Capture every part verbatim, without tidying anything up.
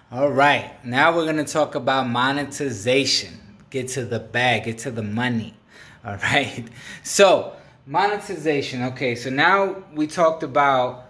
All right, now we're gonna talk about monetization. Get to the bag, get to the money. All right, so monetization. Okay, so now we talked about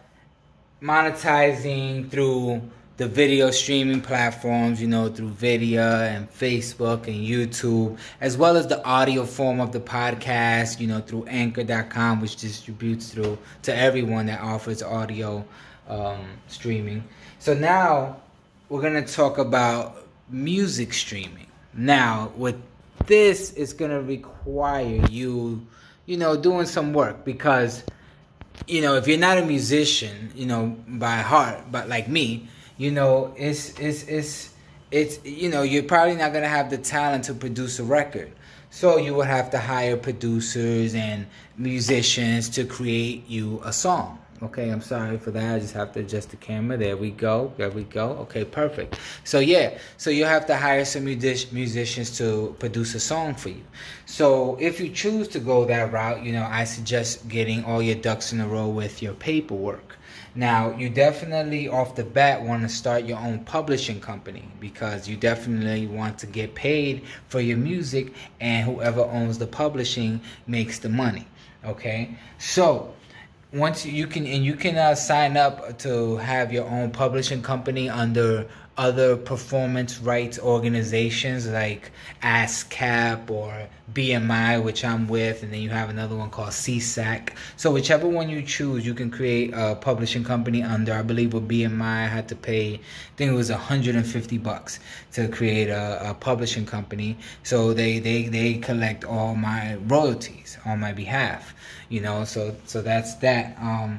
monetizing through the video streaming platforms, you know, through Vidya and Facebook and YouTube, as well as the audio form of the podcast, you know, through anchor dot com, which distributes through to everyone that offers audio um, streaming. So now we're going to talk about music streaming. Now, with this, it's going to require you, you know, doing some work because, you know, if you're not a musician, you know, by heart, but like me, you know, it's, it's, it's, it's, you know, you're probably not going to have the talent to produce a record. So you would have to hire producers and musicians to create you a song. Okay, I'm sorry for that. I just have to adjust the camera. There we go. There we go. Okay, perfect. So yeah, so you have to hire some music- musicians to produce a song for you. So if you choose to go that route, you know, I suggest getting all your ducks in a row with your paperwork. Now, you definitely off the bat want to start your own publishing company because you definitely want to get paid for your music, and whoever owns the publishing makes the money. Okay, so once you can, and you can uh, sign up to have your own publishing company under other performance rights organizations like ASCAP or B M I, which I'm with, and then you have another one called C S A C. So whichever one you choose, you can create a publishing company under. I believe with B M I, I had to pay, I think it was one hundred fifty bucks to create a, a publishing company. So they, they, they collect all my royalties on my behalf, you know, so, so that's that. Um,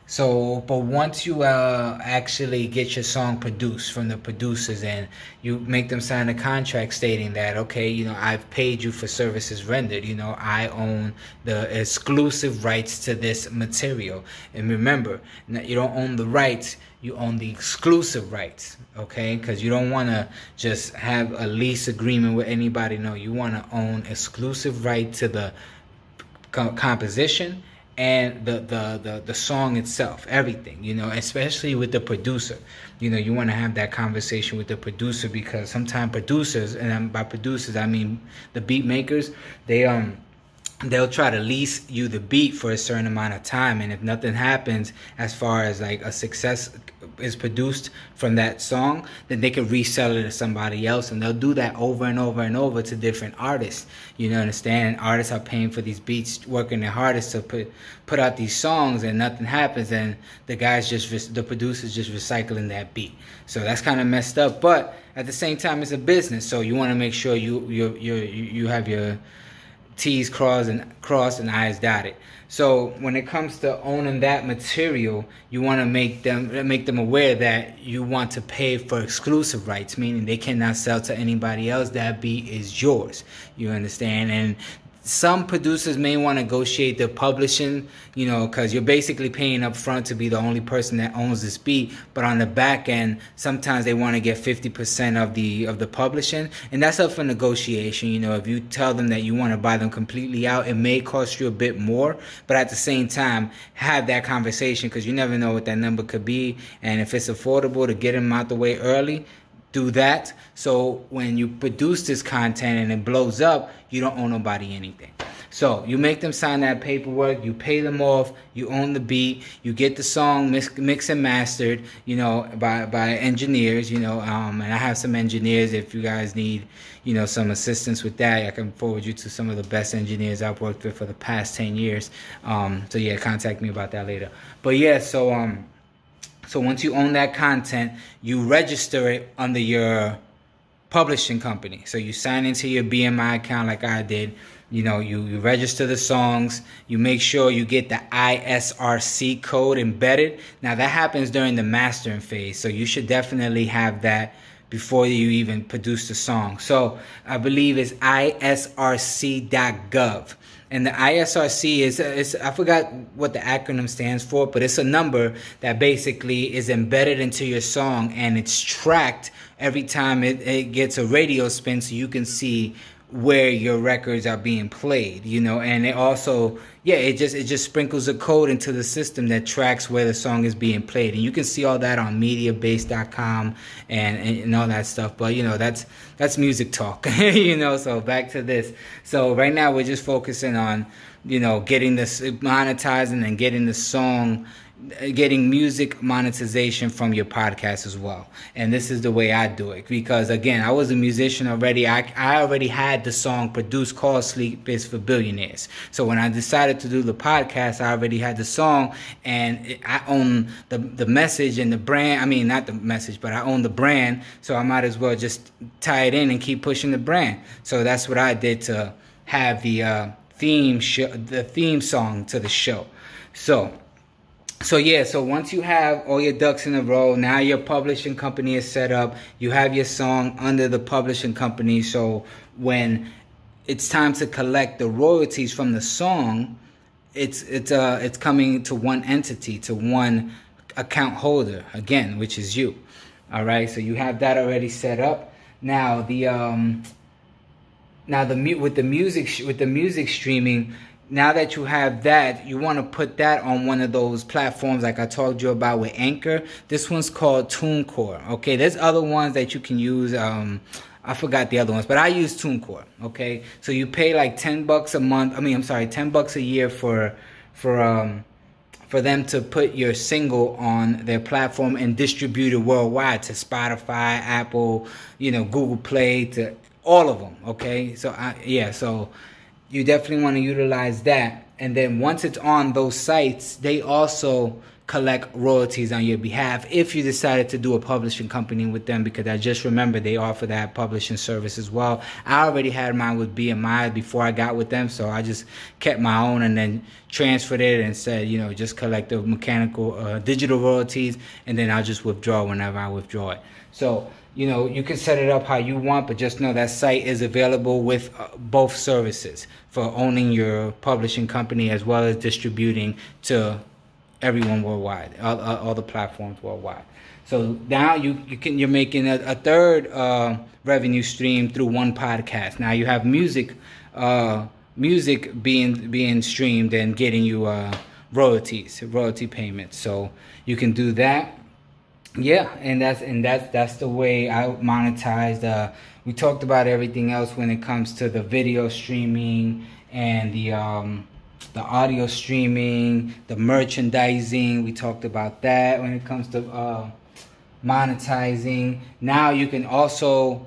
So, but once you uh, actually get your song produced from the producers and you make them sign a contract stating that, okay, you know, I've paid you for services rendered, you know, I own the exclusive rights to this material. And remember, you don't own the rights, you own the exclusive rights, okay? Because you don't want to just have a lease agreement with anybody. No, you want to own exclusive right to the co- composition and the, the, the, the song itself, everything, you know, especially with the producer. You know, you want to have that conversation with the producer because sometimes producers, and by producers, I mean the beat makers, they, um, they'll try to lease you the beat for a certain amount of time. And if nothing happens as far as like a success is produced from that song, then they can resell it to somebody else. And they'll do that over and over and over to different artists. You know, understand? Artists are paying for these beats, working their hardest to put put out these songs, and nothing happens. And the guys just, the producers just recycling that beat. So that's kind of messed up. But at the same time, it's a business. So you want to make sure you you you you have your T's crossed and crossed and I's dotted. So when it comes to owning that material, you want to make them make them aware that you want to pay for exclusive rights, meaning they cannot sell to anybody else. That beat is yours. You understand? And some producers may want to negotiate the publishing, you know, because you're basically paying up front to be the only person that owns this beat. But on the back end, sometimes they want to get fifty percent of the of the publishing. And that's up for negotiation. You know, if you tell them that you want to buy them completely out, it may cost you a bit more. But at the same time, have that conversation because you never know what that number could be. And if it's affordable to get them out the way early, do that. So when you produce this content and it blows up, you don't owe nobody anything. So you make them sign that paperwork, you pay them off, you own the beat, you get the song mix, mix and mastered, you know, by, by engineers, you know, um, and I have some engineers. If you guys need, you know, some assistance with that, I can forward you to some of the best engineers I've worked with for the past ten years. Um, so yeah, contact me about that later. But yeah, so, um, So once you own that content, you register it under your publishing company. So you sign into your B M I account like I did. You know, you, you register the songs. You make sure you get the I S R C code embedded. Now, that happens during the mastering phase. So you should definitely have that before you even produce the song. So I believe it's I S R C dot gov. And the I S R C is, is, I forgot what the acronym stands for, but it's a number that basically is embedded into your song, and it's tracked every time it, it gets a radio spin so you can see where your records are being played, you know, and it also, yeah, it just it just sprinkles a code into the system that tracks where the song is being played, and you can see all that on mediabase dot com and, and and all that stuff. But you know, that's that's music talk, you know. So back to this. So right now we're just focusing on, you know, getting this monetizing and getting the song, getting music monetization from your podcast as well. And this is the way I do it, because again, I was a musician already. I, I already had the song produced called Sleep Is for Billionaires. So when I decided to do the podcast, I already had the song, and it, I own the the message and the brand. I mean, not the message, but I own the brand. So I might as well just tie it in and keep pushing the brand. So that's what I did to have the uh, theme show, the theme song to the show. So So yeah, so once you have all your ducks in a row, now your publishing company is set up. You have your song under the publishing company. So when it's time to collect the royalties from the song, it's it's uh it's coming to one entity, to one account holder, again, which is you. All right, so you have that already set up. Now the um now the with the music with the music streaming. Now that you have that, you want to put that on one of those platforms like I told you about with Anchor. This one's called TuneCore. Okay, there's other ones that you can use. Um, I forgot the other ones, but I use TuneCore. Okay, so you pay like ten bucks a month. I mean, I'm sorry, ten bucks a year for for um for them to put your single on their platform and distribute it worldwide to Spotify, Apple, you know, Google Play, to all of them. Okay, so I, yeah, so. You definitely want to utilize that. And then once it's on those sites, they also collect royalties on your behalf if you decided to do a publishing company with them, because I just remember they offer that publishing service as well. I already had mine with B M I before I got with them, so I just kept my own and then transferred it and said, you know, just collect the mechanical uh, digital royalties, and then I'll just withdraw whenever I withdraw it. So, you know, you can set it up how you want, but just know that site is available with uh, both services for owning your publishing company as well as distributing to everyone worldwide, all, all the platforms worldwide. So now you, you can, you're making a, a third uh, revenue stream through one podcast. Now you have music, uh, music being being streamed and getting you uh, royalties, royalty payments. So you can do that. Yeah, and that's and that's that's the way I monetized. Uh, we talked about everything else when it comes to the video streaming and the um, the audio streaming, the merchandising. We talked about that when it comes to uh, monetizing. Now you can also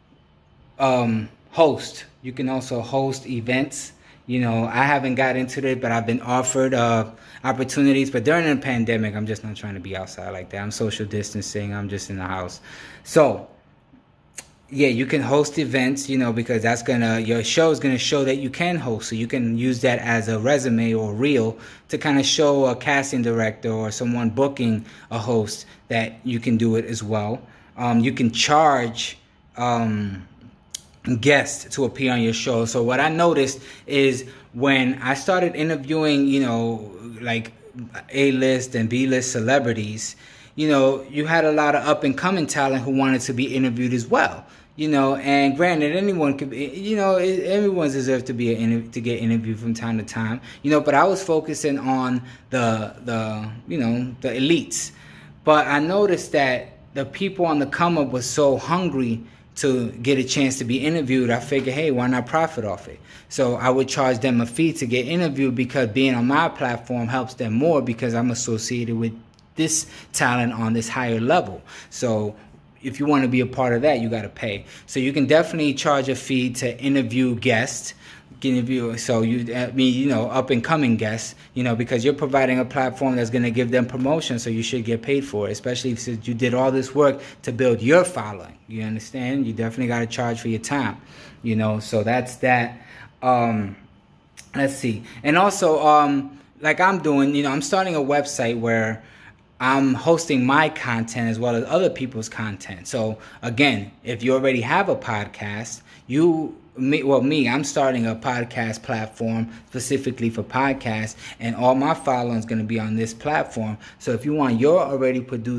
um, host. You can also host events. You know, I haven't got into it, but I've been offered uh, opportunities. But during the pandemic, I'm just not trying to be outside like that. I'm social distancing. I'm just in the house. So, yeah, you can host events, you know, because that's going to, your show is going to show that you can host. So you can use that as a resume or reel to kind of show a casting director or someone booking a host that you can do it as well. Um, you can charge Um, guests to appear on your show. So what I noticed is when I started interviewing, you know, like A-list and B-list celebrities, you know, you had a lot of up-and-coming talent who wanted to be interviewed as well. You know, and granted, anyone could be, you know, everyone's deserved to be a, to get interviewed from time to time. You know, but I was focusing on the the you know the elites. But I noticed that the people on the come up was so hungry to get a chance to be interviewed. I figured, hey, why not profit off it? So I would charge them a fee to get interviewed, because being on my platform helps them more because I'm associated with this talent on this higher level. So if you want to be a part of that, you got to pay. So you can definitely charge a fee to interview guests. Interview, so you, I mean, you know, up and coming guests, you know, because you're providing a platform that's going to give them promotion, so you should get paid for it, especially since you did all this work to build your following. You understand? You definitely got to charge for your time, you know. So that's that. Um, let's see, and also, um, like I'm doing, you know, I'm starting a website where I'm hosting my content as well as other people's content. So again, if you already have a podcast, you me well me I'm starting a podcast platform specifically for podcasts, and all my following is going to be on this platform. So if you want your already produced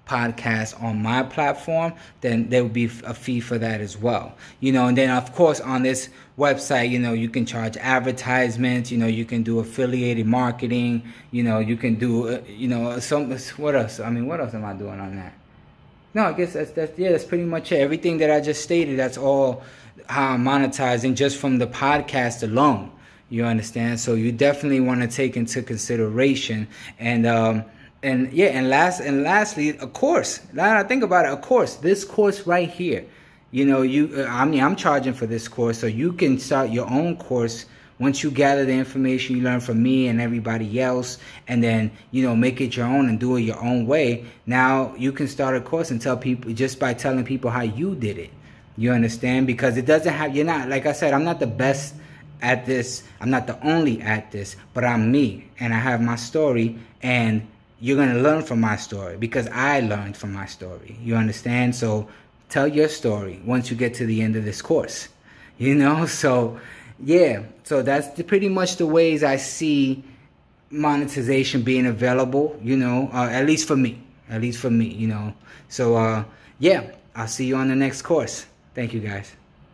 podcast on my platform, then there will be a fee for that as well. You know, and then of course on this website, you know, you can charge advertisements, you know, you can do affiliated marketing, you know, you can do, uh, you know, some, what else? I mean, what else am I doing on that? No, I guess that's, that's, yeah, that's pretty much it. Everything that I just stated, that's all how I'm monetizing just from the podcast alone. You understand? So you definitely want to take into consideration. And, um, and yeah, and last, and lastly, a course. Now that I think about it, a course, this course right here, you know, you, I mean, I'm charging for this course, so you can start your own course once you gather the information you learn from me and everybody else, and then, you know, make it your own and do it your own way. Now you can start a course and tell people just by telling people how you did it. You understand? Because it doesn't have, you're not, like I said, I'm not the best at this. I'm not the only at this, but I'm me, and I have my story, and you're going to learn from my story because I learned from my story. You understand? So tell your story once you get to the end of this course, you know? So yeah, so that's the, pretty much the ways I see monetization being available, you know, uh, at least for me, at least for me, you know. So, uh, yeah, I'll see you on the next course. Thank you, guys.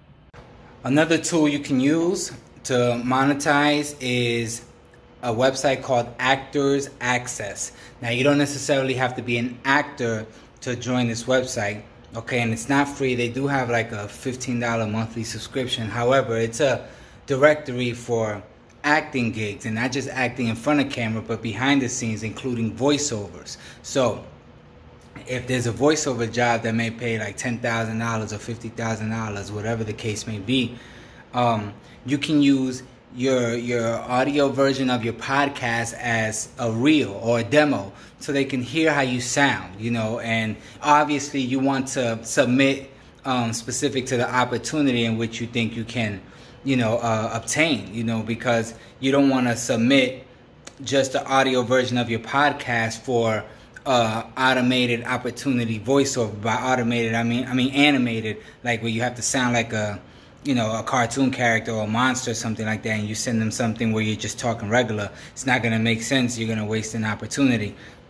Another tool you can use to monetize is a website called Actors Access. Now, you don't necessarily have to be an actor to join this website, okay, and it's not free. They do have like a fifteen dollar monthly subscription. However, it's a directory for acting gigs, and not just acting in front of camera, but behind the scenes, including voiceovers. So if there's a voiceover job that may pay like ten thousand dollars or fifty thousand dollars, whatever the case may be, um, you can use your your audio version of your podcast as a reel or a demo so they can hear how you sound, you know. And obviously you want to submit um, specific to the opportunity in which you think you can, you know, uh, obtain, you know, because you don't want to submit just the audio version of your podcast for uh, automated opportunity voiceover. By automated, I mean, I mean animated, like where you have to sound like a, you know, a cartoon character or a monster or something like that, and you send them something where you're just talking regular. It's not going to make sense. You're going to waste an opportunity.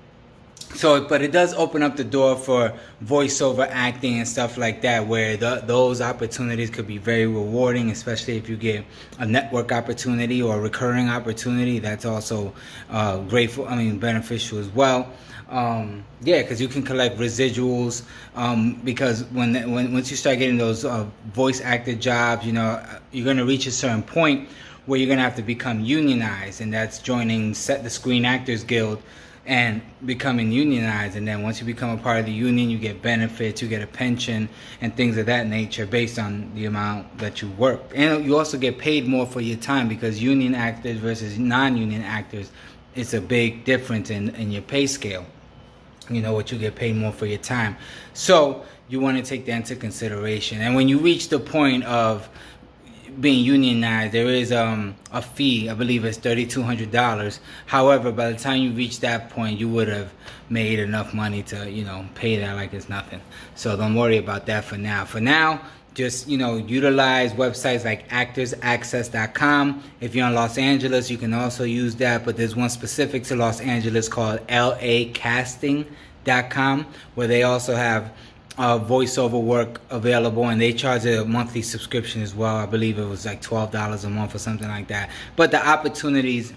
So, but it does open up the door for voiceover acting and stuff like that, where the, those opportunities could be very rewarding, especially if you get a network opportunity or a recurring opportunity. That's also uh, grateful, I mean, beneficial as well. Um, yeah, because you can collect residuals. Um, because when when once you start getting those uh, voice actor jobs, you know, you're going to reach a certain point where you're going to have to become unionized, and that's joining Set the Screen Actors Guild and becoming unionized. And then once you become a part of the union, you get benefits, you get a pension and things of that nature based on the amount that you work. And you also get paid more for your time, because union actors versus non-union actors, it's a big difference in, in your pay scale. You know, what you get paid more for your time. So you want to take that into consideration. And when you reach the point of being unionized, there is um, a fee. I believe it's three thousand two hundred dollars. However, by the time you reach that point, you would have made enough money to, you know, pay that like it's nothing. So don't worry about that for now. For now, just, you know, utilize websites like actors access dot com. If you're in Los Angeles, you can also use that, but there's one specific to Los Angeles called L A casting dot com, where they also have uh, voiceover work available, and they charge a monthly subscription as well. I believe it was like twelve dollars a month or something like that. But the opportunities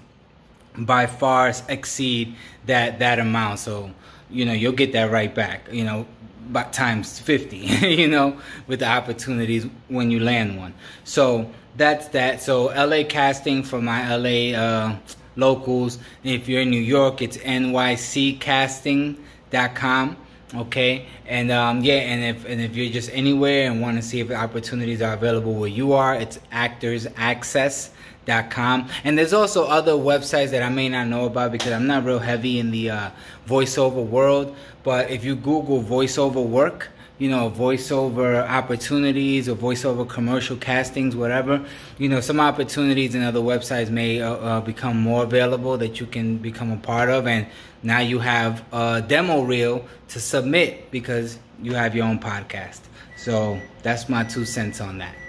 by far exceed that, that amount. So, you know, you'll get that right back, you know, about times fifty, you know, with the opportunities when you land one. So that's that. So L A casting for my L A uh, locals. If you're in New York, it's N Y C casting dot com. Okay, and um, yeah, and if and if you're just anywhere and want to see if the opportunities are available where you are, it's actors access dot com. And there's also other websites that I may not know about because I'm not real heavy in the uh, voiceover world. But if you Google voiceover work, you know, voiceover opportunities or voiceover commercial castings, whatever, you know, some opportunities and other websites may uh, uh, become more available that you can become a part of. And now you have a demo reel to submit because you have your own podcast. So that's my two cents on that.